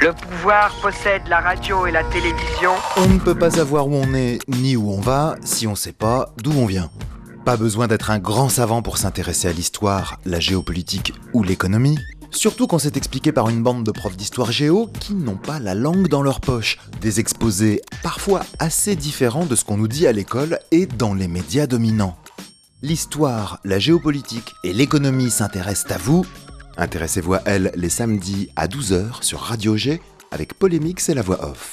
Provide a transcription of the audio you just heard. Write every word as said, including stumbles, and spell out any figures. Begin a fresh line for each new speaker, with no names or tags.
Le pouvoir possède la radio et la télévision.
On ne peut pas savoir où on est ni où on va si on ne sait pas d'où on vient. Pas besoin d'être un grand savant pour s'intéresser à l'histoire, la géopolitique ou l'économie. Surtout quand c'est expliqué par une bande de profs d'histoire géo qui n'ont pas la langue dans leur poche. Des exposés parfois assez différents de ce qu'on nous dit à l'école et dans les médias dominants. L'histoire, la géopolitique et l'économie s'intéressent à vous. Intéressez-vous à elles les samedis à douze heures sur Radio G avec Polémix et la voix off.